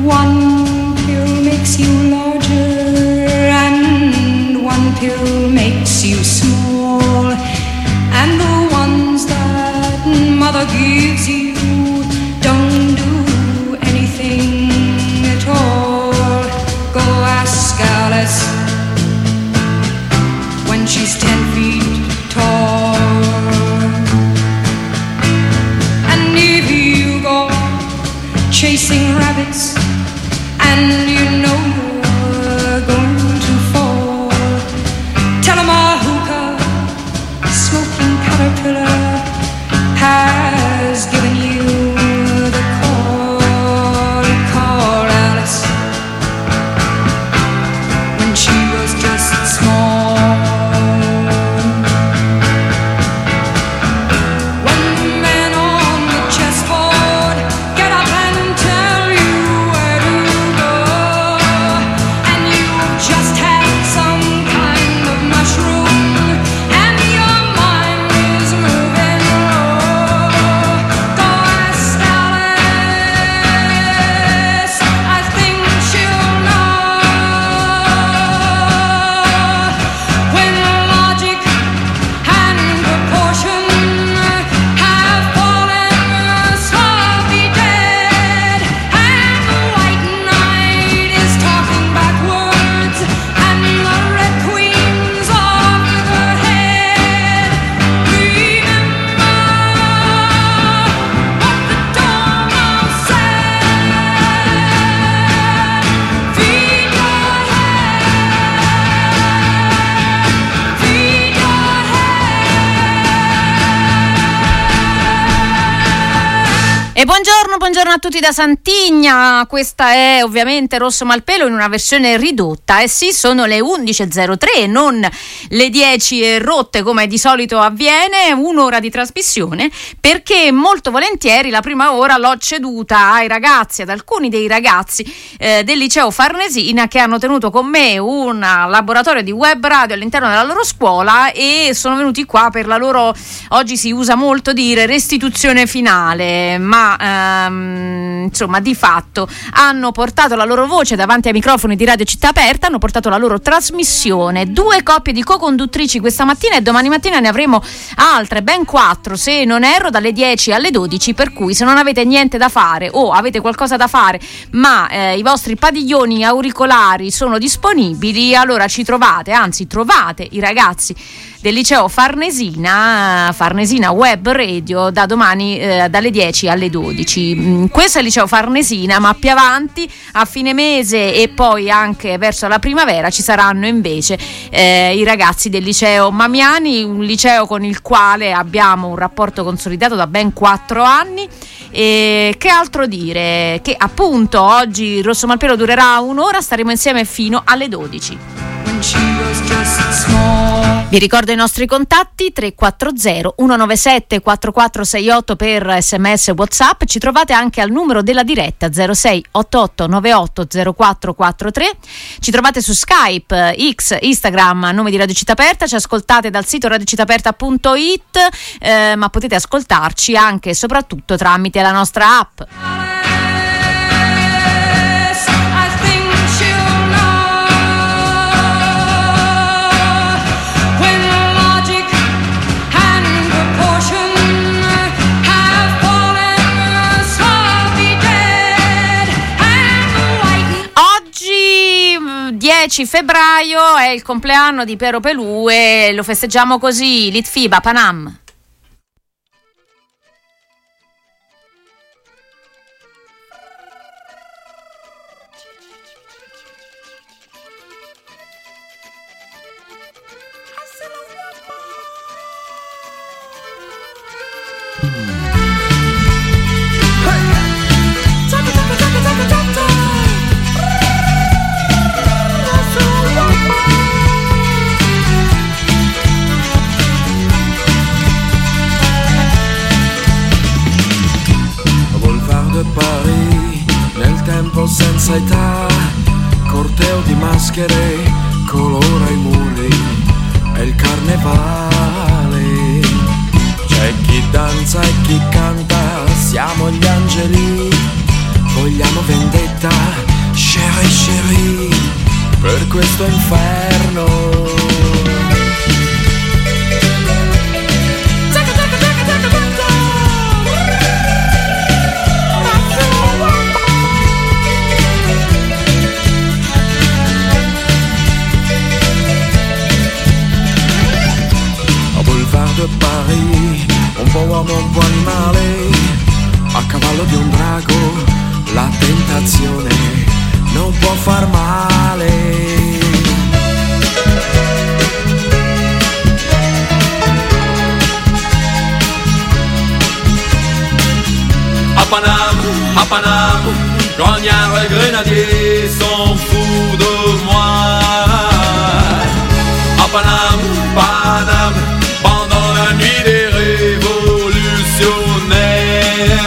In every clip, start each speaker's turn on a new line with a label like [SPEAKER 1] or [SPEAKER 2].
[SPEAKER 1] One pill makes you larger and one pill makes you small, and the ones that mother gives you don't do anything at all. Go ask Alice when she's 10 feet tall. And if you go chasing rabbits and you know you're going to fall, tell 'em a hookah smoking caterpillar has given you the call. Call Alice when she was just small. When the men on the chessboard get up and tell you where to go, and you've just had some kind of mushroom and your mind is moving low, go ask Alice, I think she'll know. When logic and proportion have fallen sloppy dead, and the white knight is talking backwards, and the red queen's off with her head, remember what the Dormouse said. Feed your head, feed your
[SPEAKER 2] E buongiorno a tutti da Santigna. Questa è ovviamente Rosso Malpelo in una versione ridotta. E sì, sono le 11.03, non le 10 rotte come di solito avviene, un'ora di trasmissione, perché molto volentieri la prima ora l'ho ceduta ai ragazzi, ad alcuni dei ragazzi del liceo Farnesina, che hanno tenuto con me un laboratorio di web radio all'interno della loro scuola e sono venuti qua per la loro, oggi si usa molto dire, restituzione finale, ma insomma di fatto hanno portato la loro voce davanti ai microfoni di Radio Città Aperta, hanno portato la loro trasmissione, 2 coppie di co-conduttrici questa mattina e domani mattina ne avremo altre, ben 4 se non erro, dalle 10 alle 12, per cui se non avete niente da fare o avete qualcosa da fare ma i vostri padiglioni auricolari sono disponibili, allora ci trovate, anzi trovate i ragazzi del liceo Farnesina Web Radio da domani dalle 10 alle 12. Questo è il liceo Farnesina, ma più avanti a fine mese e poi anche verso la primavera ci saranno invece i ragazzi del liceo Mamiani, un liceo con il quale abbiamo un rapporto consolidato da ben 4 anni. E che altro dire? Che appunto oggi Rosso Malpelo durerà un'ora, staremo insieme fino alle 12. Vi ricordo i nostri contatti: 340 197 4468 per SMS WhatsApp. Ci trovate anche al numero della diretta 06 88 98 0443. Ci trovate su Skype, X, Instagram a nome di Radio Città Aperta. Ci ascoltate dal sito radiocittaaperta.it, ma potete ascoltarci anche e soprattutto tramite la nostra app. Oggi 10 febbraio è il compleanno di Piero Pelù e lo festeggiamo così, Litfiba, Panam.
[SPEAKER 3] Senza età, corteo di maschere colora i muri, è il carnevale. C'è chi danza e chi canta, siamo gli angeli, vogliamo vendetta per questo inferno. De Paris, un po' uomo, un po' animale, a cavallo di un drago, la tentazione non può far male.
[SPEAKER 4] À Paname, grognard et grenadier s'en fout de moi. À Paname, pendant la nuit des révolutionnaires.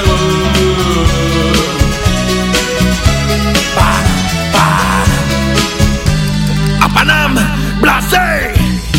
[SPEAKER 3] À Paname, blasé.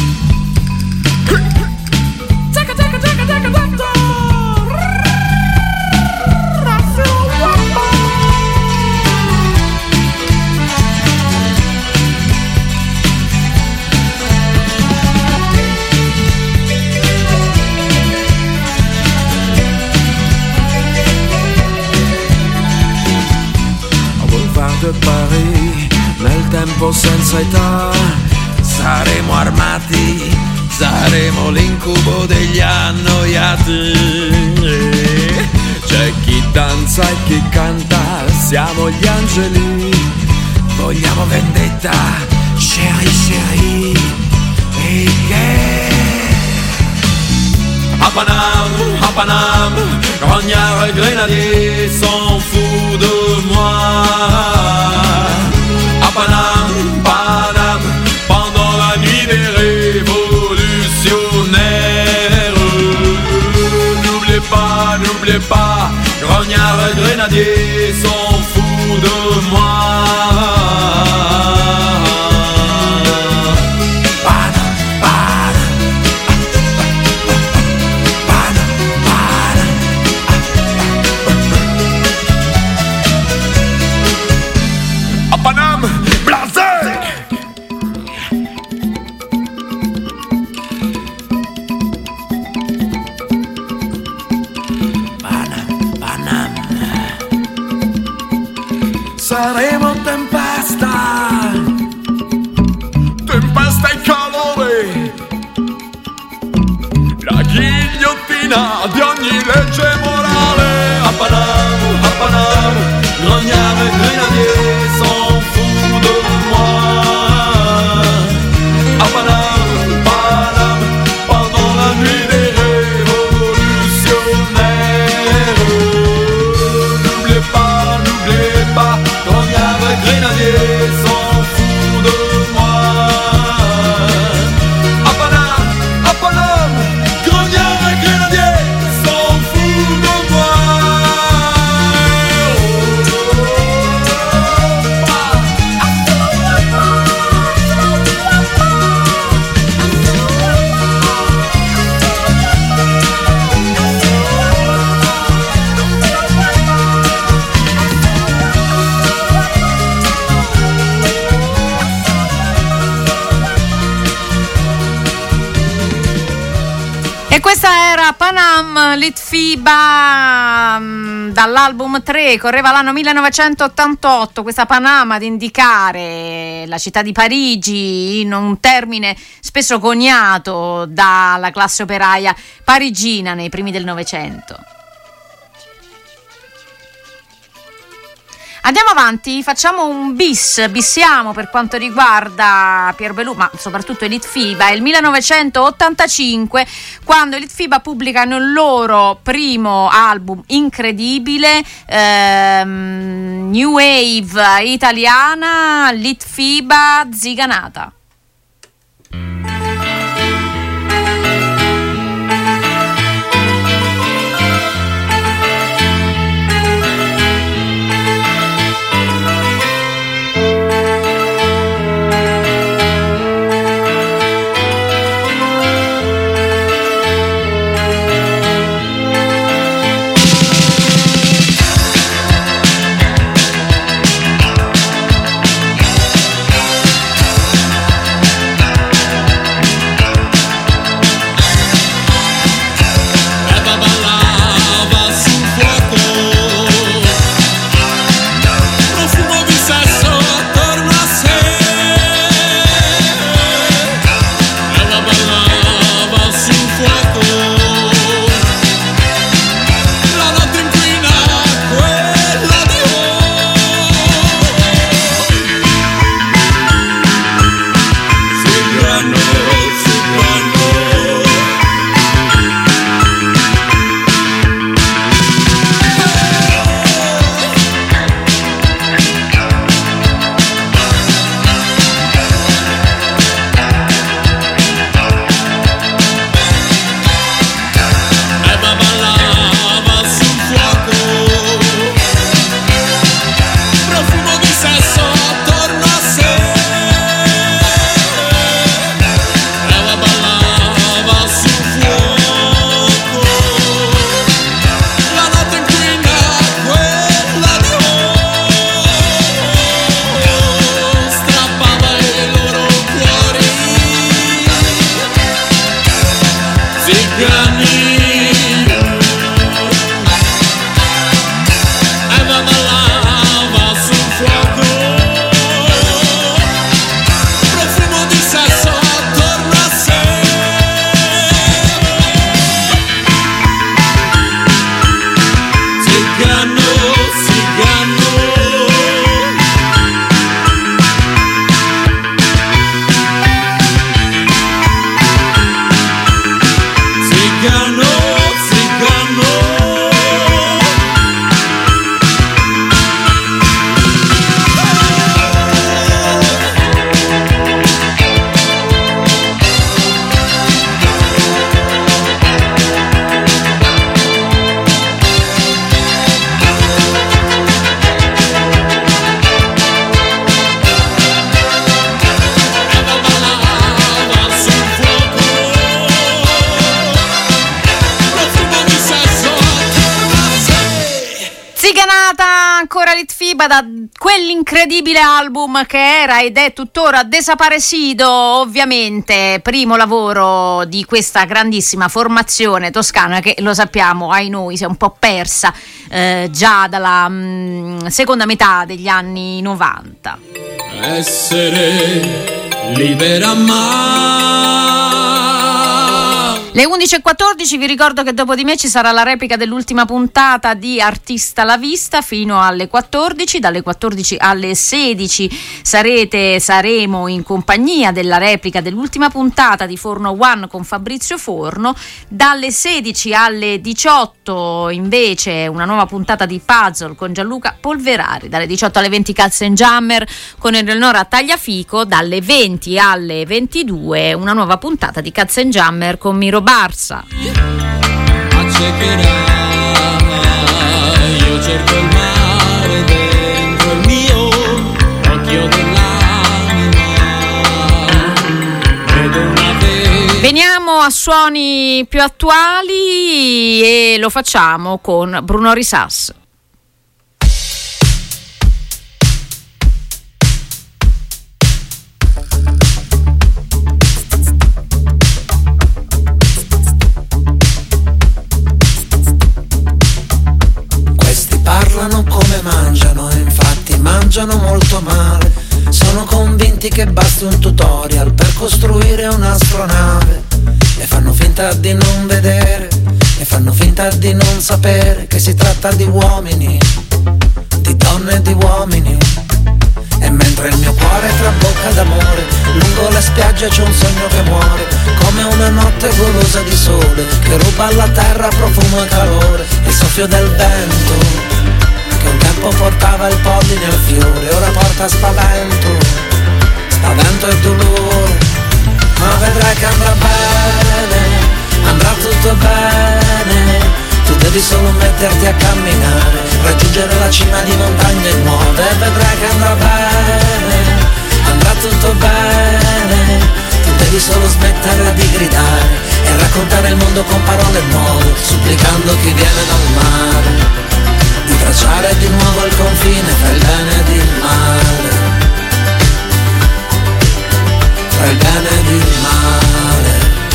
[SPEAKER 3] De Paris, nel tempo senza età, saremo armati, saremo l'incubo degli annoiati. C'è chi danza e chi canta, siamo gli angeli, vogliamo vendetta, chérie, chérie, e che?
[SPEAKER 4] À Paname, grognard et grenadier s'en fout de moi. À Paname, pendant la nuit des révolutionnaires. N'oubliez pas, grognard et grenadier s'en fout de moi.
[SPEAKER 3] Saremo tempesta, tempesta e calore, la ghigliottina di ogni legge morale.
[SPEAKER 4] À Paname, grognard et grenadier s'en fout de moi. À Paname, pendant la nuit des révolutionnaires. N'oubliez pas, grognard et grenadier s'en fout de moi. À Paname, grognard et grenadier s'en fout de moi.
[SPEAKER 2] E questa era Paname, Litfiba, dall'album 3, correva l'anno 1988, questa Panama ad indicare la città di Parigi in un termine spesso coniato dalla classe operaia parigina nei primi del Novecento. Andiamo avanti, facciamo un bissiamo per quanto riguarda Pier Belù, ma soprattutto i Litfiba. È il 1985 quando i Litfiba pubblicano il loro primo album incredibile, New Wave italiana, Litfiba Ziganata. arriba da quell'incredibile album che era ed è tuttora Desaparecido, ovviamente primo lavoro di questa grandissima formazione toscana che, lo sappiamo, ai noi si è un po' persa già dalla seconda metà degli anni 90.
[SPEAKER 3] Essere libera ma
[SPEAKER 2] Le 11.14, vi ricordo che dopo di me ci sarà la replica dell'ultima puntata di Artista alla Vista fino alle 14, dalle 14 alle 16 saremo in compagnia della replica dell'ultima puntata di Forno One con Fabrizio Forno, dalle 16 alle 18 invece una nuova puntata di Puzzle con Gianluca Polverari, dalle 18 alle 20 Cats and Jammer con Eleonora Tagliafico, dalle 20 alle 22 una nuova puntata di Cats and Jammer con Miro Barsa.
[SPEAKER 3] accecherai, io cerco il mare dentro il mio occhio dell'anima, vedo una vela.
[SPEAKER 2] Veniamo a suoni più attuali e lo facciamo con Bruno Risas.
[SPEAKER 5] Parlano come mangiano, infatti mangiano molto male. Sono convinti che basti un tutorial per costruire un'astronave. E fanno finta di non vedere, e fanno finta di non sapere che si tratta di uomini, di donne e di uomini. E mentre il mio cuore trabocca d'amore, lungo le spiagge c'è un sogno che muore, come una notte golosa di sole, che ruba alla terra profumo e calore. Il soffio del vento che un tempo portava il polline al fiore, ora porta spavento, spavento e dolore. Ma vedrai che andrà bene, andrà tutto bene. Tu devi solo metterti a camminare, raggiungere la cima di montagne nuove. E vedrai che andrà bene, andrà tutto bene. Tu devi solo smettere di gridare e raccontare il mondo con parole nuove, supplicando chi viene dal mare di tracciare di nuovo il confine fra il bene ed il male, fra il bene ed il male.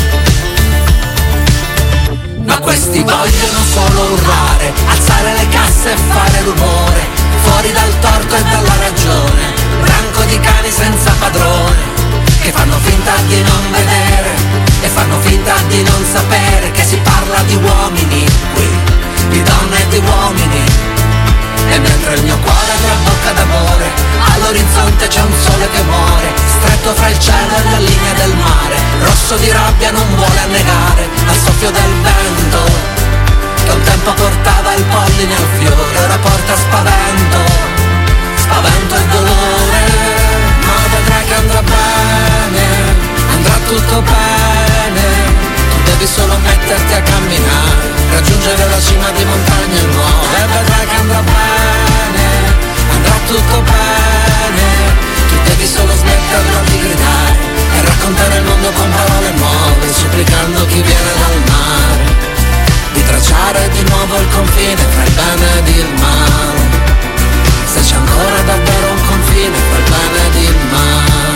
[SPEAKER 5] Ma questi vogliono solo urlare, alzare le casse e fare rumore, fuori dal torto e dalla ragione, branco di cani senza padrone, che fanno finta di non vedere e fanno finta di non sapere che si parla di uomini qui, di donne e di uomini. E mentre il mio cuore trabocca d'amore, all'orizzonte c'è un sole che muore, stretto fra il cielo e la linea del mare, rosso di rabbia non vuole annegare al soffio del vento, che un tempo portava il polline al fiore, ora porta spavento, spavento e dolore. Ma vedrai che andrà bene, andrà tutto bene. Tu devi solo metterti a camminare, raggiungere la cima di montagne nuove. E vedrai che andrà bene, andrà tutto bene. Tu devi solo smetterla di gridare e raccontare il mondo con parole nuove, supplicando chi viene dal mare di tracciare di nuovo il confine fra il bene ed il male. Se c'è ancora davvero un confine fra il bene ed il male.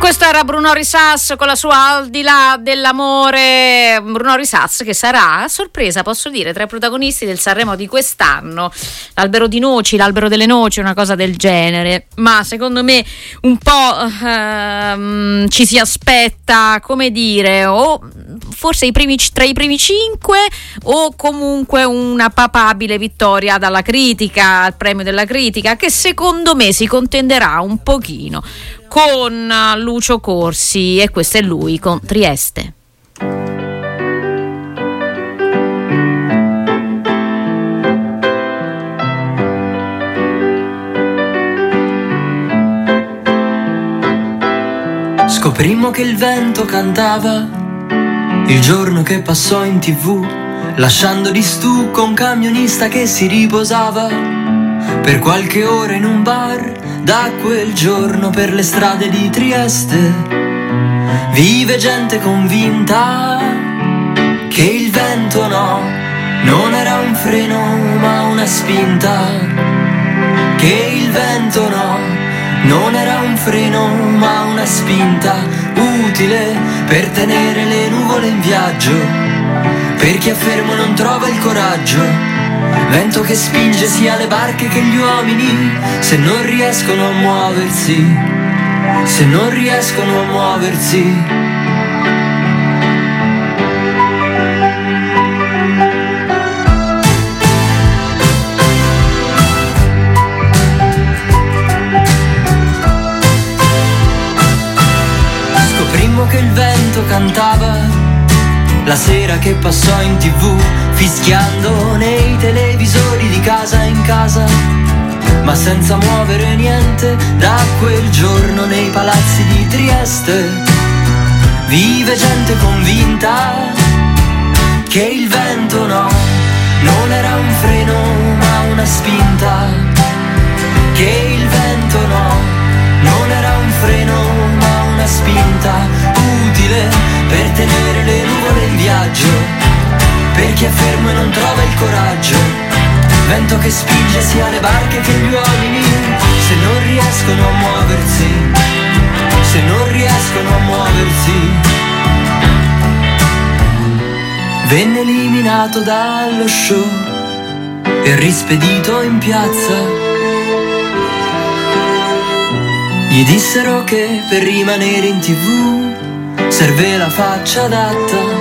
[SPEAKER 2] Questo era Bruno Risas con la sua Al di là dell'amore. Bruno Risas che sarà, a sorpresa posso dire, tra i protagonisti del Sanremo di quest'anno. L'albero di noci, l'albero delle noci, una cosa del genere. Ma secondo me un po' ci si aspetta, come dire, o forse tra i primi 5 o comunque una papabile vittoria dalla critica, al premio della critica, che secondo me si contenderà un pochino con Lucio Corsi, e questo è lui con Trieste.
[SPEAKER 6] Scoprimmo che il vento cantava il giorno che passò in TV, lasciando di stucco un camionista che si riposava per qualche ora in un bar. Da quel giorno per le strade di Trieste vive gente convinta che il vento non era un freno ma una spinta, che il vento non era un freno ma una spinta, utile per tenere le nuvole in viaggio, per chi è fermo non trova il coraggio. Vento che spinge sia le barche che gli uomini, se non riescono a muoversi, se non riescono a muoversi. Scoprimmo che il vento cantava la sera che passò in TV, fischiando nei televisori di casa in casa, ma senza muovere niente. Da quel giorno nei palazzi di Trieste vive gente convinta che il vento non era un freno ma una spinta, che il vento non era un freno ma una spinta, utile per tenere le nuvole in viaggio, per chi è fermo e non trova il coraggio. Vento che spinge sia le barche che gli uomini, se non riescono a muoversi, se non riescono a muoversi. Venne eliminato dallo show e rispedito in piazza. Gli dissero che per rimanere in TV serve la faccia adatta.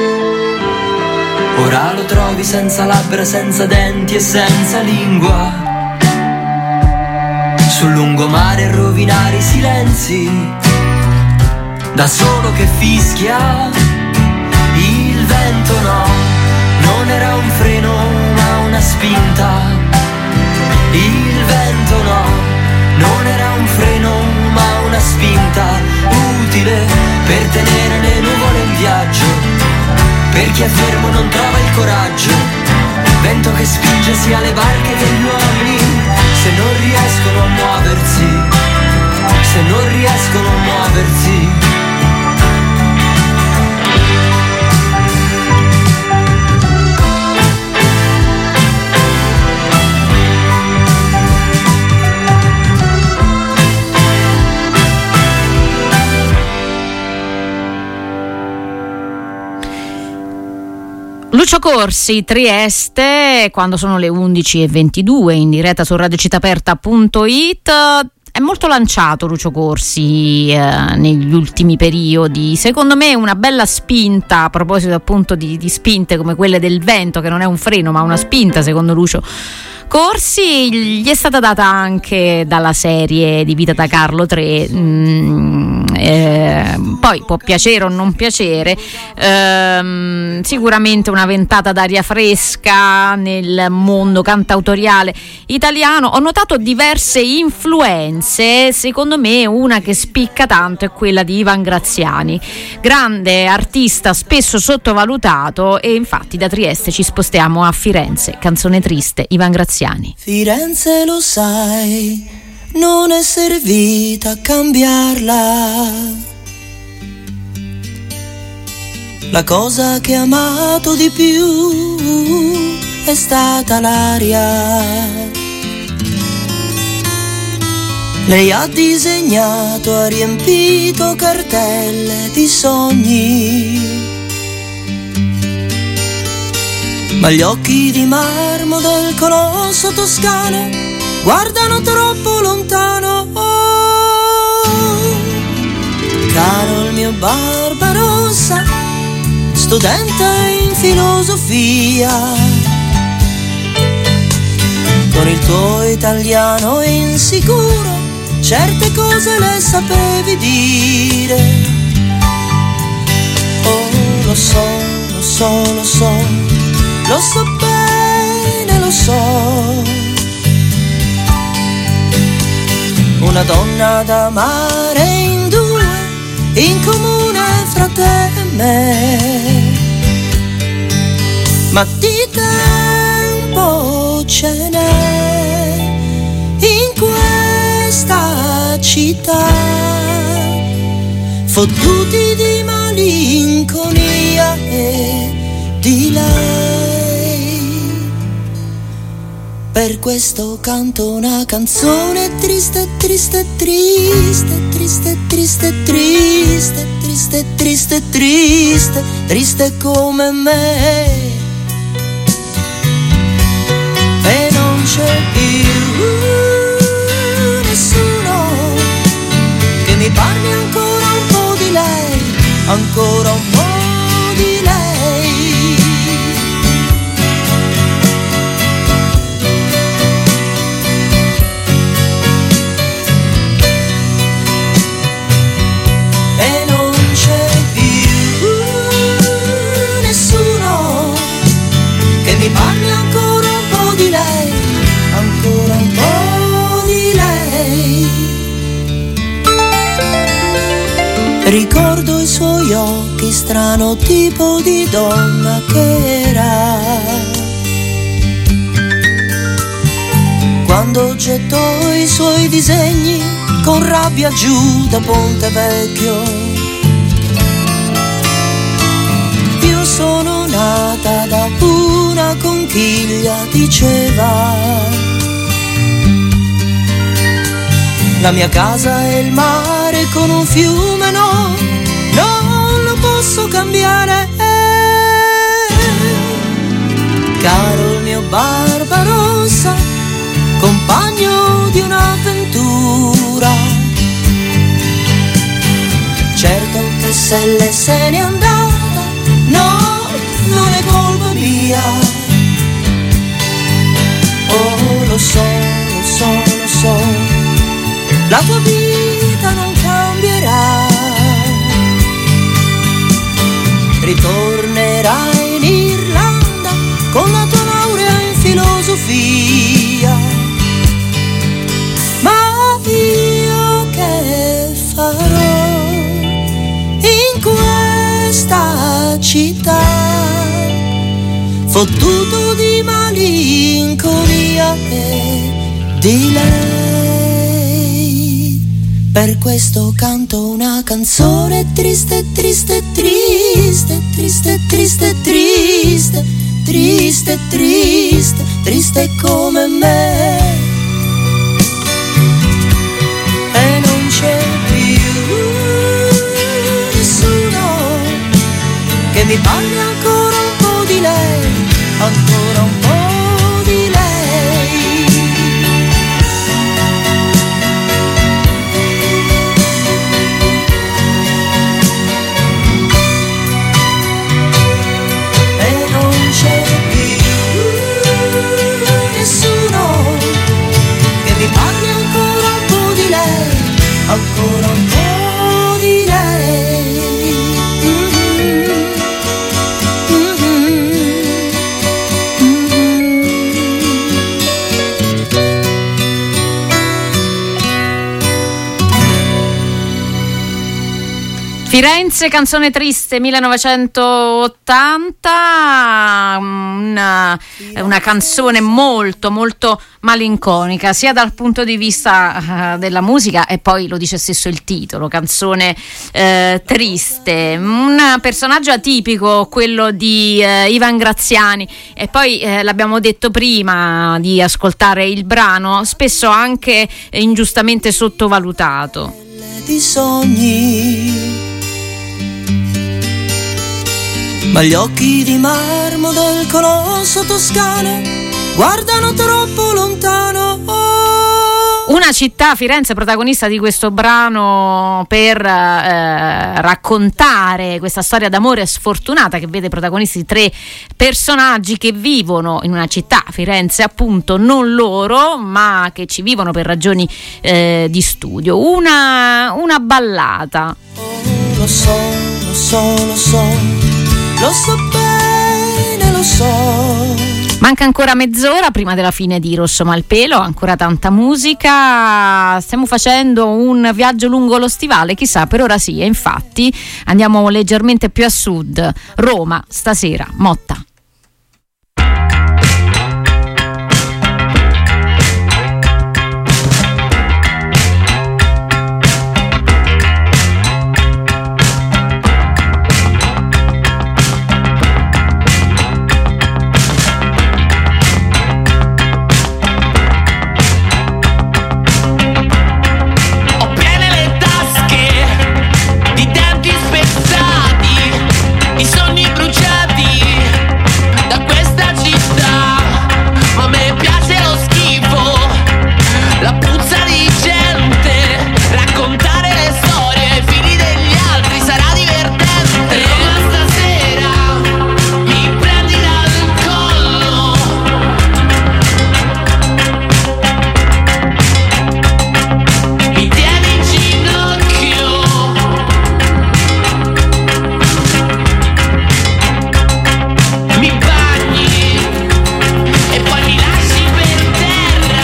[SPEAKER 6] Ora lo trovi senza labbra, senza denti e senza lingua, sul lungomare a rovinare i silenzi, da solo che fischia. Il vento non era un freno ma una spinta, il vento non era un freno ma una spinta, utile per tenere le nuvole in viaggio, per chi è fermo non trova il coraggio. Vento che spinge sia le barche che gli uomini, se non riescono a muoversi, se non riescono a muoversi.
[SPEAKER 2] Lucio Corsi, Trieste, quando sono le 11:22 in diretta su radiocitaperta.it. È molto lanciato Lucio Corsi negli ultimi periodi, secondo me una bella spinta, a proposito appunto di spinte come quelle del vento, che non è un freno ma una spinta secondo Lucio Corsi, gli è stata data anche dalla serie di Vita da Carlo 3, poi può piacere o non piacere, sicuramente una ventata d'aria fresca nel mondo cantautoriale italiano. Ho notato diverse influenze, secondo me una che spicca tanto è quella di Ivan Graziani, grande artista spesso sottovalutato, e infatti da Trieste ci spostiamo a Firenze. Canzone triste, Ivan Graziani.
[SPEAKER 6] Firenze, lo sai, non è servita a cambiarla. La cosa che ho amato di più è stata l'aria.
[SPEAKER 7] Lei ha disegnato, ha riempito cartelle di sogni, ma gli occhi di marmo del colosso toscano guardano troppo lontano. Caro il mio Barbarossa, studente in filosofia, con il tuo italiano insicuro certe cose le sapevi dire. Oh, lo so, lo so, lo so, lo so bene, lo so. Una donna da amare in due, in comune fra te e me, ma di tempo ce n'è in questa città, fottuti di malinconia e di lei. Per questo canto una canzone triste, triste, triste, triste, triste, triste, triste, triste, triste, triste come me. E non c'è più nessuno che mi parli ancora un po' di lei, ancora un po' di lei. E non c'è più nessuno che mi parli ancora un po' di lei, ancora un po' di lei. Ricordo i suoi occhi, strano tipo di donna che era, quando gettò i suoi disegni con rabbia giù da Ponte Vecchio. Io sono nata da una conchiglia, diceva, la mia casa è il mare con un fiume, no, non lo posso cambiare. Caro il mio Barbarossa, compagno di un'avventura, certo che se lei se n'è andata, no, non è colpa mia. Oh, lo so, lo so, lo so, la tua vita non cambierà, ritornerai in Irlanda con la tua laurea in filosofia, ma io che farò in questa città, fottuto di malinconia e di lei. Per questo canto una canzone triste, triste, triste, triste, triste, triste, triste, triste, triste come me. E non c'è più nessuno che mi parli ancora un po' di lei, ancora un po' di lei. Ancora un po' di lei.
[SPEAKER 2] Firenze, canzone triste, 1980, una canzone molto molto malinconica, sia dal punto di vista della musica, e poi lo dice stesso il titolo, canzone triste. Un personaggio atipico, quello di Ivan Graziani, e poi l'abbiamo detto prima di ascoltare il brano, spesso anche ingiustamente sottovalutato.
[SPEAKER 7] Di sogni, ma gli occhi di marmo del colosso toscano guardano troppo lontano.
[SPEAKER 2] Una città, Firenze, protagonista di questo brano per raccontare questa storia d'amore sfortunata che vede protagonisti 3 personaggi che vivono in una città, Firenze appunto, non loro, ma che ci vivono per ragioni di studio. Una ballata.
[SPEAKER 7] Oh, lo so bene, lo so.
[SPEAKER 2] Manca ancora mezz'ora prima della fine di Rosso Malpelo, ancora tanta musica, stiamo facendo un viaggio lungo lo stivale, chissà, per ora sì, e infatti andiamo leggermente più a sud, Roma, stasera, Motta.
[SPEAKER 5] I sogni bruciati da questa città, ma a me piace lo schifo, la puzza di gente, raccontare le storie ai figli degli altri sarà divertente. Roma stasera mi prendi dal collo, mi tieni in ginocchio, mi bagni e poi mi lasci per terra.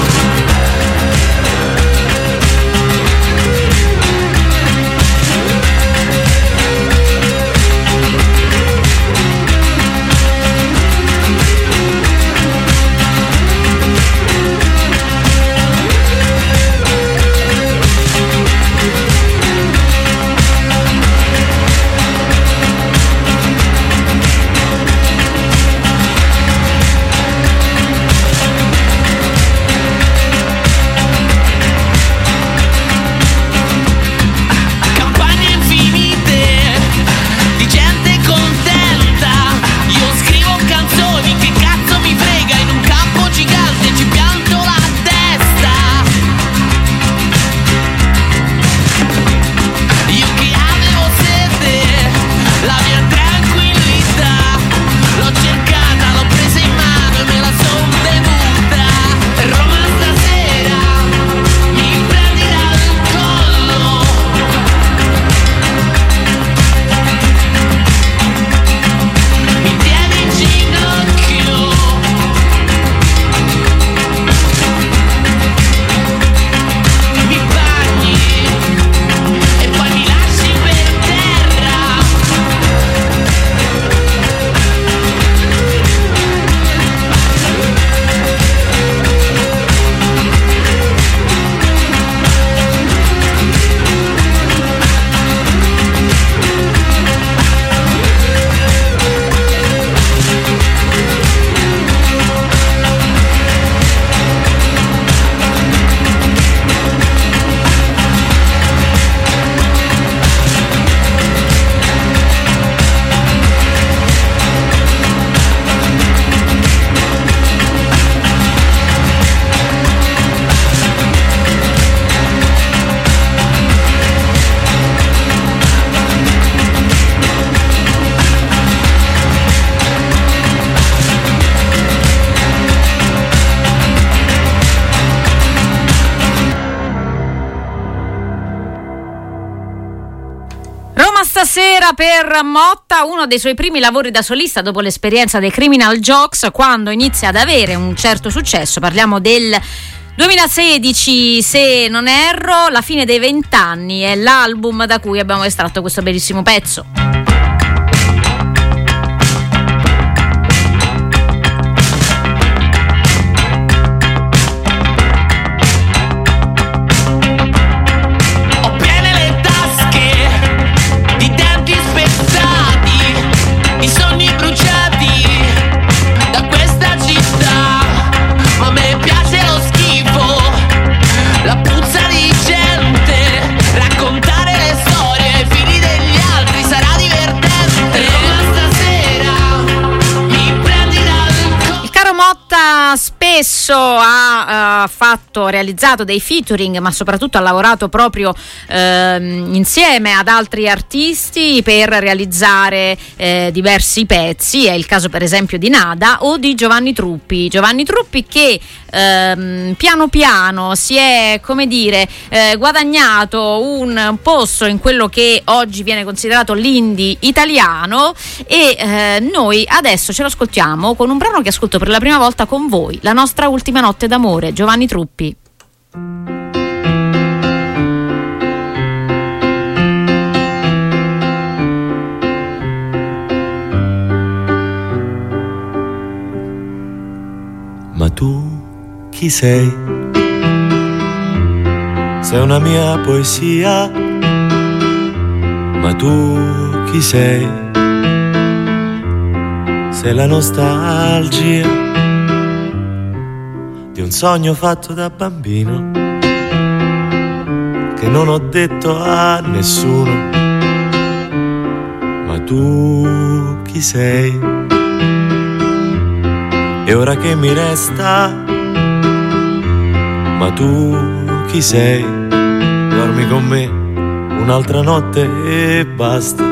[SPEAKER 5] Campagne infinite di gente contenta, io scrivo canzoni, che cazzo mi frega, in un campo gigante ci pianto la testa. Io che avevo sete, la mia tranquillità, l'ho cercata, l'ho presa in mano e me la son bevuta. Roma stasera mi prendi dal collo, mi tieni in ginocchio, mi bagni e poi mi lasci per terra.
[SPEAKER 2] Roma stasera per Motta, uno dei suoi primi lavori da solista dopo l'esperienza dei Criminal Jokes, quando inizia ad avere un certo successo. Parliamo del 2016, se non erro, La fine dei 20 anni è l'album da cui abbiamo estratto questo bellissimo pezzo. Spesso ha realizzato dei featuring, ma soprattutto ha lavorato proprio insieme ad altri artisti per realizzare diversi pezzi. È il caso per esempio di Nada o di Giovanni Truppi che piano piano si è, come dire, guadagnato un posto in quello che oggi viene considerato l'indie italiano, e noi adesso ce lo ascoltiamo con un brano che ascolto per la prima volta con voi, La nostra ultima notte d'amore, Giovanni Truppi.
[SPEAKER 8] Ma tu chi sei? Sei una mia poesia. Ma tu chi sei? Sei la nostalgia di un sogno fatto da bambino che non ho detto a nessuno. Ma tu chi sei? E ora che mi resta? Ma tu chi sei? Dormi con me un'altra notte e basta.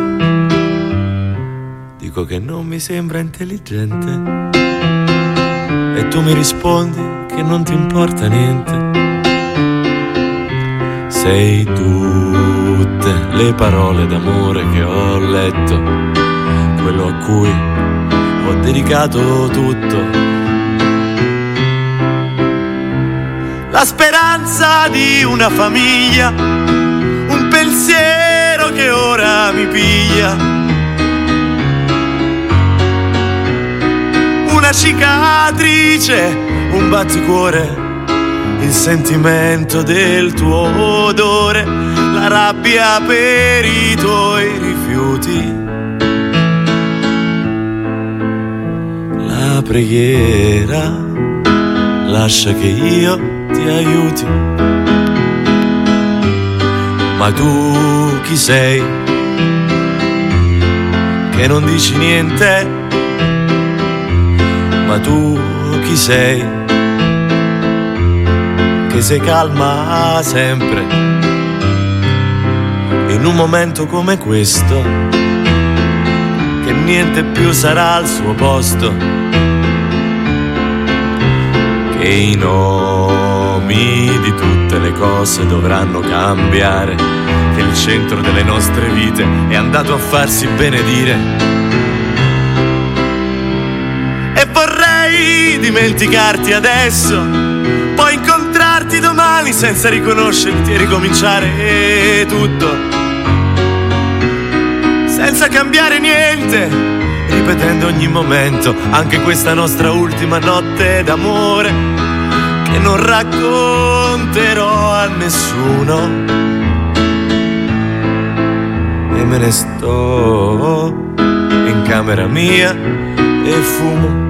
[SPEAKER 8] Dico che non mi sembra intelligente e tu mi rispondi che non ti importa niente. Sei tutte le parole d'amore che ho letto, quello a cui ho dedicato tutto. La speranza di una famiglia, un pensiero che ora mi piglia, una cicatrice, un batticuore, il sentimento del tuo odore, la rabbia per i tuoi rifiuti, la preghiera, lascia che io ti aiuti. Ma tu chi sei? Che non dici niente? Ma tu chi sei? Che sei calma sempre in un momento come questo, che niente più sarà al suo posto, che i nomi di tutte le cose dovranno cambiare, che il centro delle nostre vite è andato a farsi benedire. E vorrei dimenticarti adesso, poi incontrarti domani senza riconoscerti e ricominciare tutto, senza cambiare niente, ripetendo ogni momento, anche questa nostra ultima notte d'amore, che non racconterò a nessuno. E me ne sto in camera mia e fumo.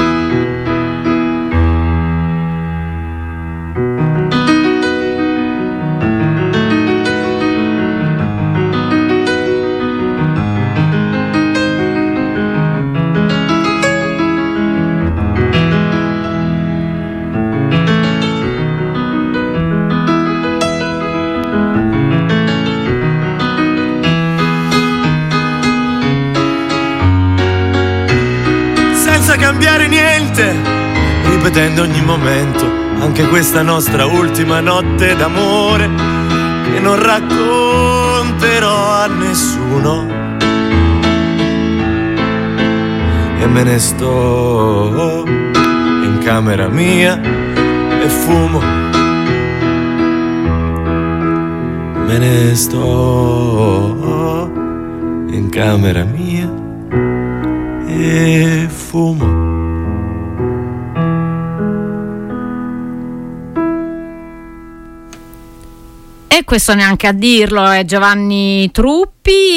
[SPEAKER 8] Cambiare niente, ripetendo ogni momento, anche questa nostra ultima notte d'amore, che non racconterò a nessuno. E me ne sto in camera mia e fumo. Me ne sto in camera mia e fumo.
[SPEAKER 2] E questo neanche a dirlo è Giovanni Truppi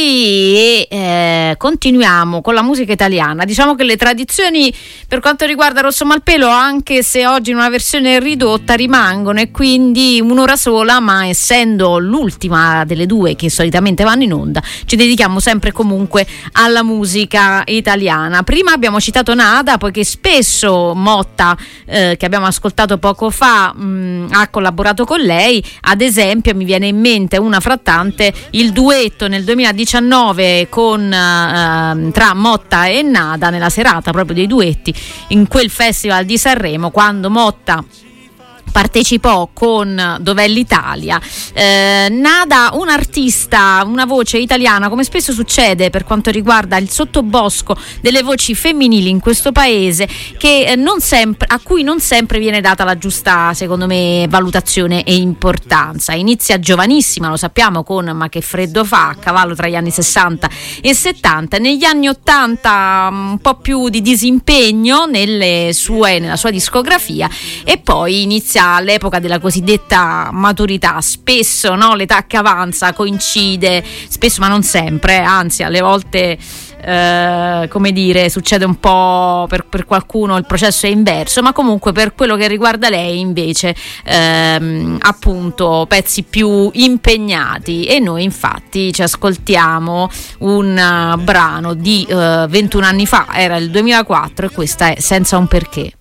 [SPEAKER 2] e continuiamo con la musica italiana. Diciamo che le tradizioni per quanto riguarda Rosso Malpelo, anche se oggi in una versione ridotta, rimangono, e quindi un'ora sola, ma essendo l'ultima delle due che solitamente vanno in onda, ci dedichiamo sempre e comunque alla musica italiana. Prima abbiamo citato Nada, poiché spesso Motta, che abbiamo ascoltato poco fa, ha collaborato con lei. Ad esempio mi viene in mente una fra tante, il duetto nel 2019 tra Motta e Nada, nella serata proprio dei duetti in quel Festival di Sanremo, quando Motta partecipò con Dov'è l'Italia. Nada, un artista, una voce italiana, come spesso succede per quanto riguarda il sottobosco delle voci femminili in questo paese, che a cui non sempre viene data la giusta, secondo me, valutazione e importanza. Inizia giovanissima, lo sappiamo, con Ma che freddo fa, a cavallo tra gli anni 60 e 70. Negli anni 80 un po' più di disimpegno nella sua discografia, e poi inizia all'epoca della cosiddetta maturità. Spesso, no, l'età che avanza coincide, spesso ma non sempre, anzi alle volte come dire, succede un po' per qualcuno il processo è inverso, ma comunque per quello che riguarda lei invece appunto pezzi più impegnati. E noi infatti ci ascoltiamo un brano di 21 anni fa, era il 2004, e questa è Senza un perché.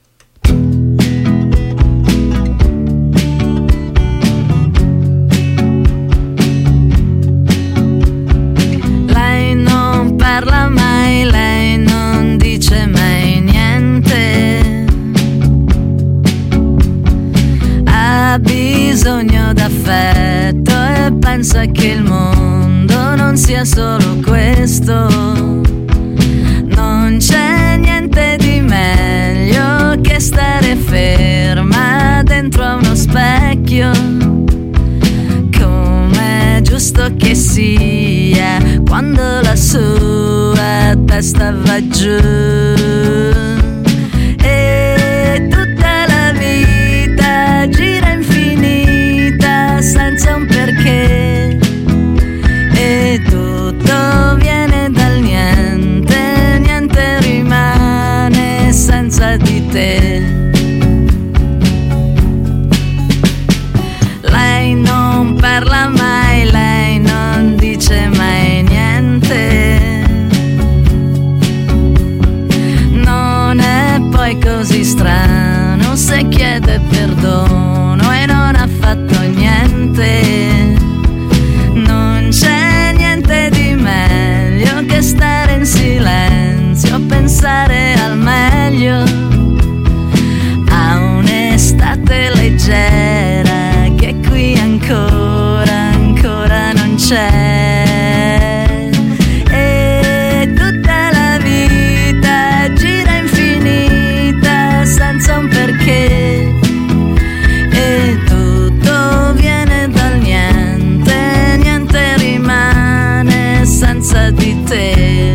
[SPEAKER 9] Parla mai, lei non dice mai niente, ha bisogno d'affetto e pensa che il mondo non sia solo questo. Non c'è niente di meglio che stare ferma dentro a uno specchio, come è giusto che sia quando la sua testa va giù. E tutta la vita gira infinita senza un perché, e tutto viene dal niente, niente rimane senza di te. Lei non parla mai, lei non dice mai niente, non è poi così strano se chiede perdono e non ha fatto niente. Non c'è niente di meglio che stare in silenzio, pensare al meglio, a un'estate leggera che qui ancora non c'è. E tutta la vita gira infinita senza un perché, e tutto viene dal niente, niente rimane senza di te.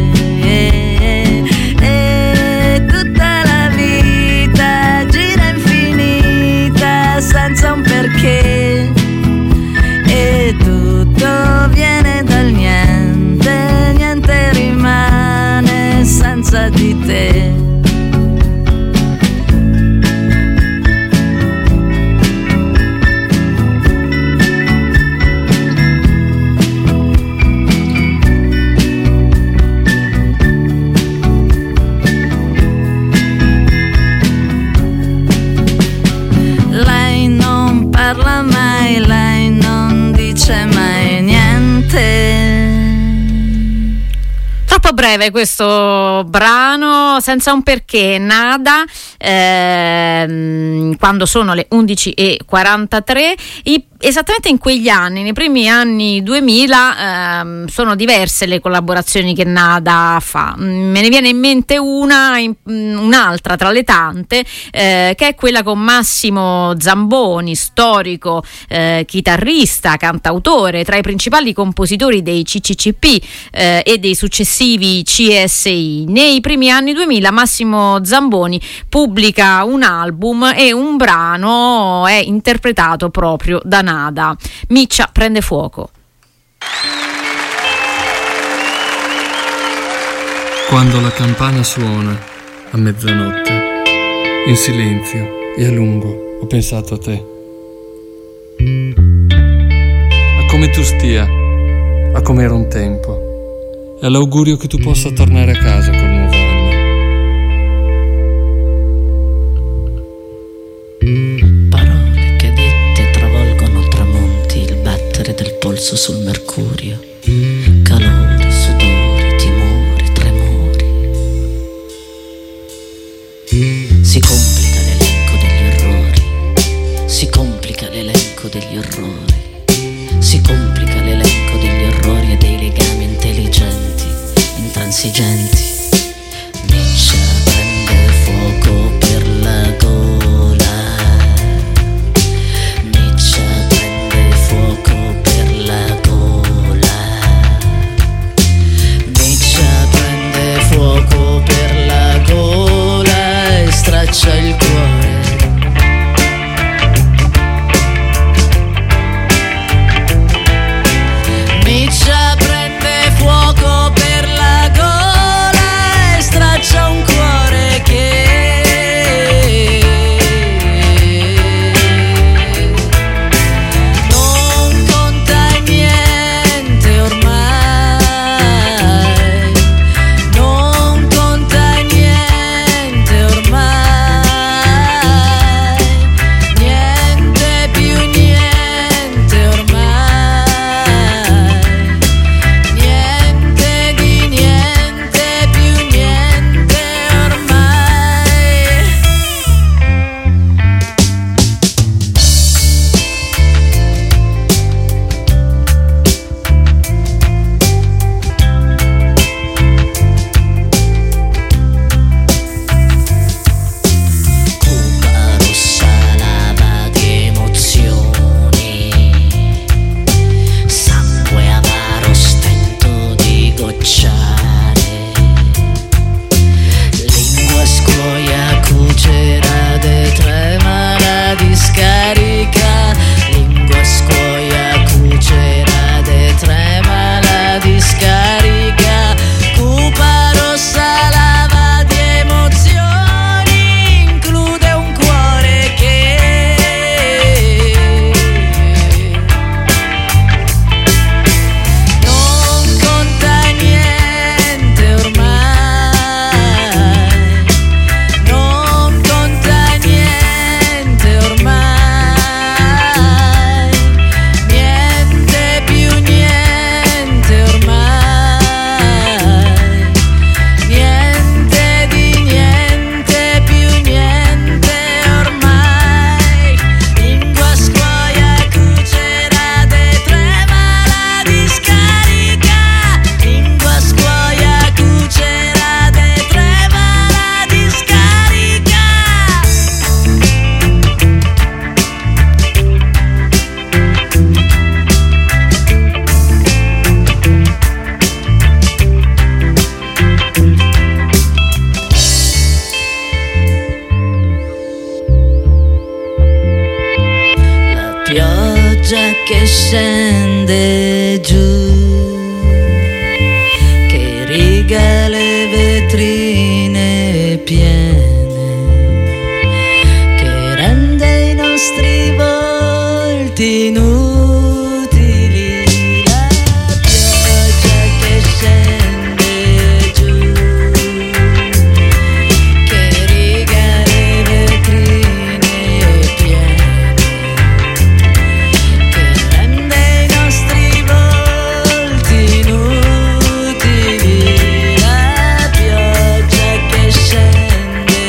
[SPEAKER 9] E tutta la vita gira infinita senza un perché, e tutto viene dal niente, niente rimane senza di te. Lei non parla mai, lei non dice mai niente.
[SPEAKER 2] Troppo breve questo brano, senza un perché. Nada, quando sono le 11:43. esattamente in quegli anni, nei primi anni 2000, sono diverse le collaborazioni che Nada fa. Me ne viene in mente un'altra tra le tante, che è quella con Massimo Zamboni, storico chitarrista, cantautore, tra i principali compositori dei CCCP e dei successivi CSI. Nei primi anni 2000 Massimo Zamboni pubblica un album e un brano è interpretato proprio da Nada. Miccia prende fuoco.
[SPEAKER 10] Quando la campana suona a mezzanotte, in silenzio e a lungo ho pensato a te. A come tu stia, a come era un tempo, e all'augurio che tu possa tornare a casa col nuovo anno.
[SPEAKER 11] Parole che dette travolgono tramonti, il battere del polso sul mercurio, calori, sudori, timori, tremori. Si complica l'elenco degli errori, si complica l'elenco degli orrori, si complica l'elenco degli errori e dei legami intelligenti, intransigenti. Miccia prende fuoco per la gola, Miccia prende fuoco per la gola, Miccia prende fuoco per la gola e straccia il cuore. Miccia prende fuoco per la gola e straccia un cuore che non conta niente ormai, non conta niente ormai, niente più niente ormai, niente di niente più niente ormai. Cupa rossa lava di emozioni, sangue amaro stento di gocciare, lingua scuoia cucerade trema la discarica, lingua scuoia cucerade trema la discarica, cupa rossa lava di emozioni, include un cuore che non conta niente ormai, non conta niente ormai, niente più niente ormai, niente di niente più niente ormai, lingua scuoia cucerade trema la discarica, lingua scuoia cucerade trema la discarica. La pioggia che scende giù, che riga le vetrine piene, che rende i nostri volti inutili. La pioggia che scende giù, che riga le vetrine piene, che rende i nostri volti inutili. La pioggia che scende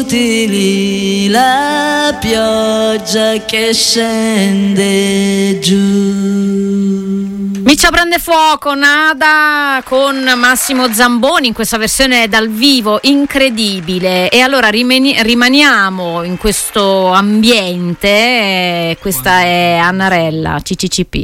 [SPEAKER 9] inutili, la pioggia che scende giù.
[SPEAKER 2] Miccia prende fuoco, Nada con Massimo Zamboni in questa versione dal vivo incredibile. E allora rimaniamo in questo ambiente, questa è Annarella, CCCP.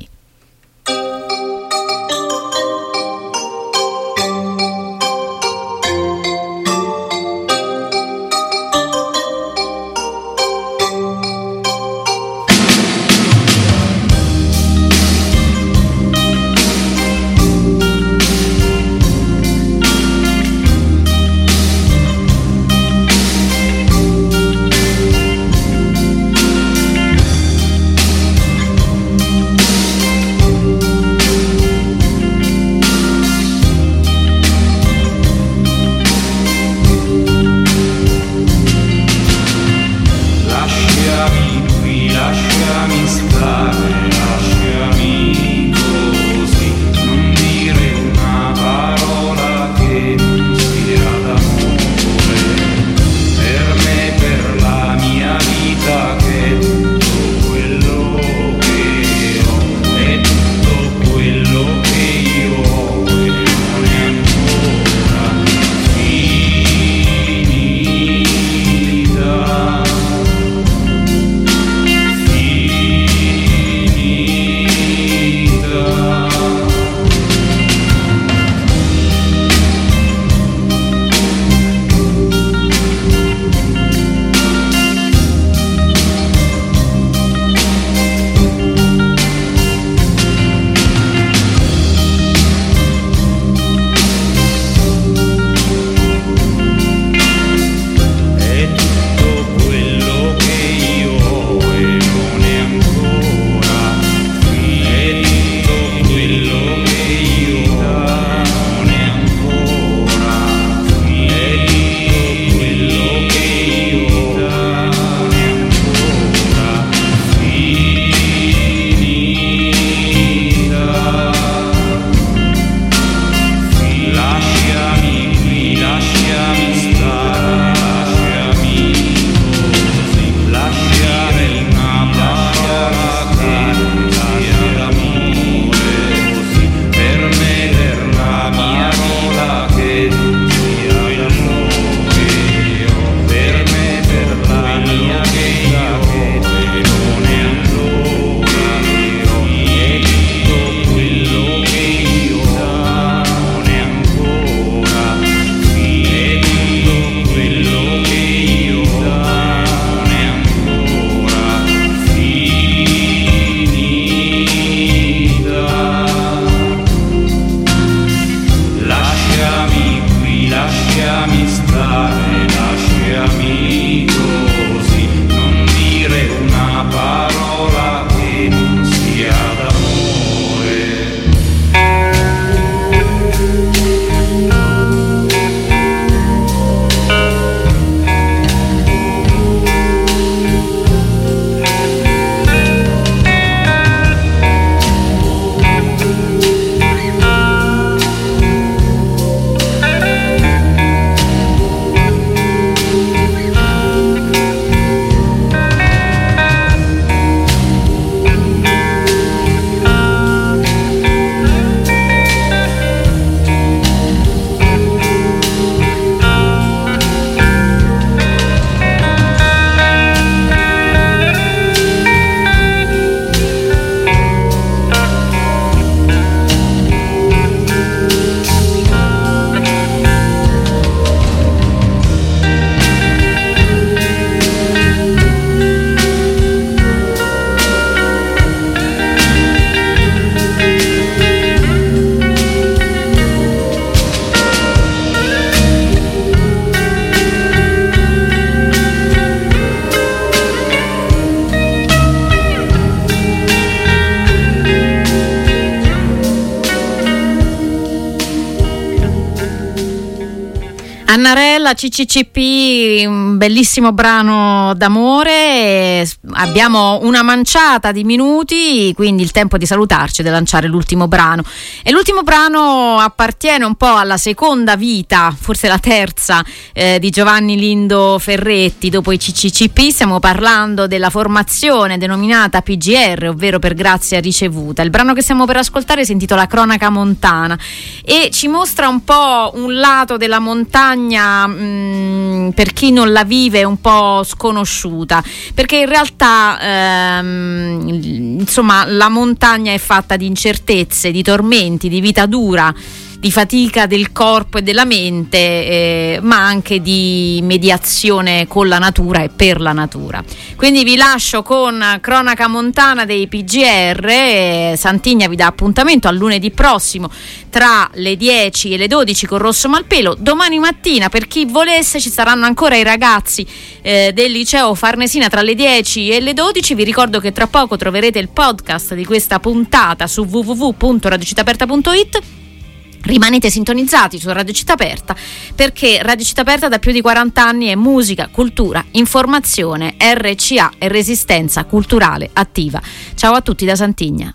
[SPEAKER 2] Annarella, CCCP, un bellissimo brano d'amore. Abbiamo una manciata di minuti, quindi il tempo di salutarci e di lanciare l'ultimo brano. E l'ultimo brano appartiene un po' alla seconda vita, forse la terza, di Giovanni Lindo Ferretti dopo i CCCP. Stiamo parlando della formazione denominata PGR, ovvero per grazia ricevuta. Il brano che stiamo per ascoltare si intitola Cronaca Montana e ci mostra un po' un lato della montagna per chi non la vive un po' sconosciuta, perché in realtà insomma la montagna è fatta di incertezze, di tormenti, di vita dura, di fatica del corpo e della mente, ma anche di mediazione con la natura e per la natura. Quindi vi lascio con Cronaca Montana dei PGR. Santigna vi dà appuntamento a lunedì prossimo tra le 10 e le 12 con Rosso Malpelo. Domani mattina, per chi volesse, ci saranno ancora i ragazzi del liceo Farnesina tra le 10 e le 12. Vi ricordo che tra poco troverete il podcast di questa puntata su www.radiocittaaperta.it. Rimanete sintonizzati su Radio Città Aperta, perché Radio Città Aperta da più di 40 anni è musica, cultura, informazione, RCA e resistenza culturale attiva. Ciao a tutti da Santigna.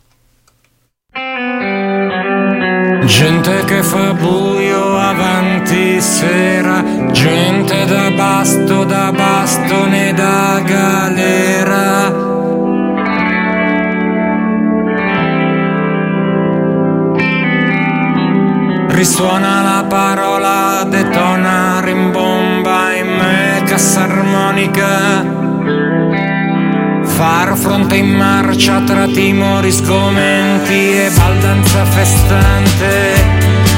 [SPEAKER 12] Gente che fa buio avanti sera, gente da bastone, da galera. Risuona la parola, detona, rimbomba in me, cassa armonica. Far fronte in marcia tra timori, sgomenti e baldanza festante.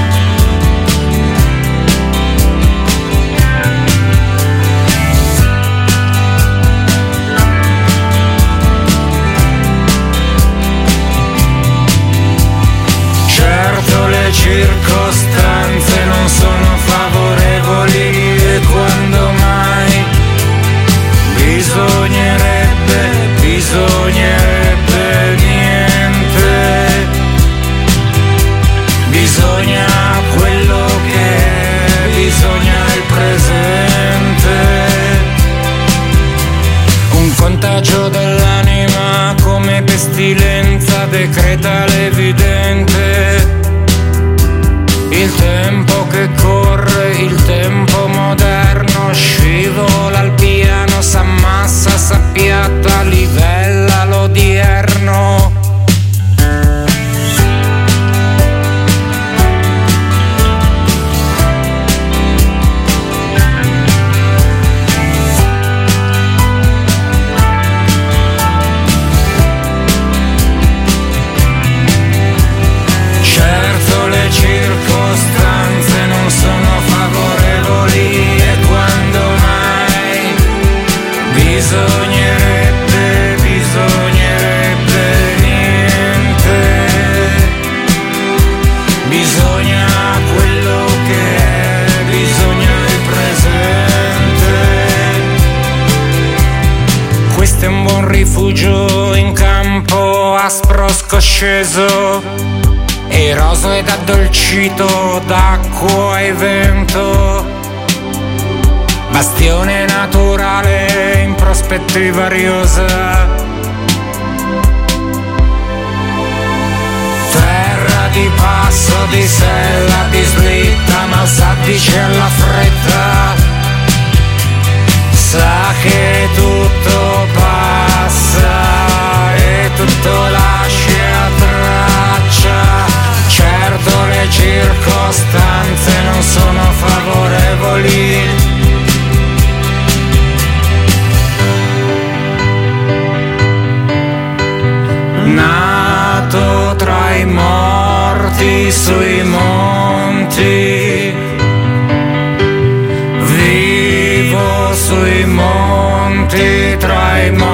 [SPEAKER 12] Certo le circostanze non sono favorevoli e quando mai bisognerebbe niente, bisogna quello che è, bisogna il presente, un contagio dell'anima come pestilenza decreta l'evidente. Il tempo che corre, il tempo moderno, scivola al piano, s'ammassa, s'appiatta, livella l'odierno. Circostanze non sono favorevoli e quando mai bisognerebbe niente, bisogna quello che è, bisogna il presente. Questo è un buon rifugio in campo aspro scosceso, eroso ed addolcito d'acqua e vento, bastione naturale in prospettiva ariosa, terra di passo, di sella, di slitta, ma sa dice alla fretta, sa che tutto passa e tutto lascia traccia. Certo le circostanze non sono favorevoli, nato tra i morti sui monti, vivo sui monti tra i morti.